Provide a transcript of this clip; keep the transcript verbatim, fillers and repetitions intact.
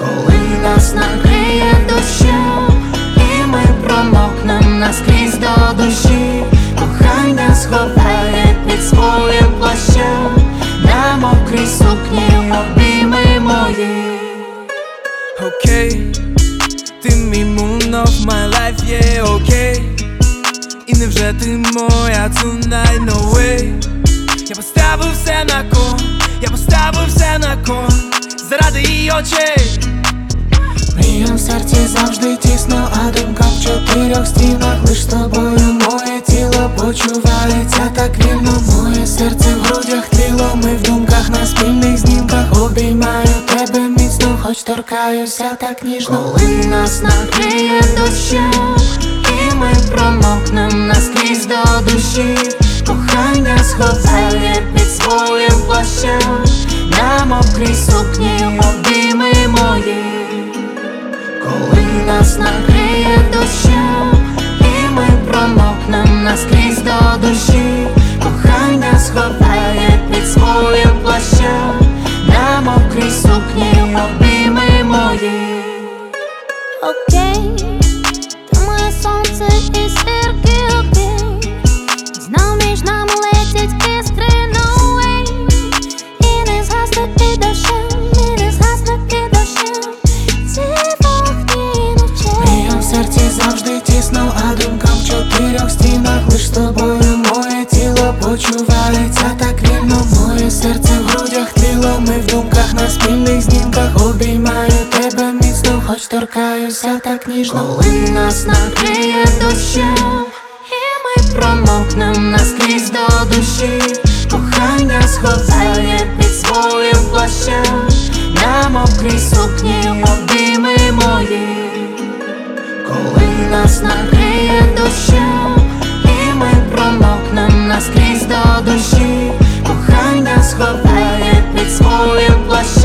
коли нас накриє дощем, і ми промокнем наскрізь до душі. Кохання сховає під своїм плащем, на мокрій сукні обійми мої. Окей, ти мій moon of my life, yeah, окей. І невже ти моя tonight, no way. Я поставив все на кон, я поставив все на кон заради її очей. Мріям в серці завжди тісно, а думка в чотирьох стінах. Лиш з тобою моє тіло почувається так вільно. Моє серце в грудях тліло, ми в думках на спільних знімках. Обіймаю тебе міцно, хоч торкаюся так ніжно. Коли нас накриє дощем, і ми промокнем наскрізь до душі. Кохання сховає під своїм плащем, на мокрій сукні обійми мої. Коли нас накриє дощем, і ми промокнем наскрізь до душі. Кохання сховає під своїм плащем, на мокрій сукні обійми мої. Окей, ти моє сонце і зірки, окей. Знов між нами летять іскри, no way. І не згасне під дощем, і не згасне під дощем ці вогні ночей. Мріям в серці завжди тісно, а думка в чотирьох стінах. Лиш з тобою моє тіло почувається так вільно. Моє серце в грудях тліло, ми в думках на спільних знімках. Обіймаю тебе міцно, хоч торкаюся так ніжно. Коли нас накриє дощем, і ми промокнем наскрізь до душі. Кохання сховає під своїм плащем, на мокрій сукні обійми мої. Коли нас накриє дощем, і ми промокнем наскрізь до душі. Кохання сховає під своїм плащем,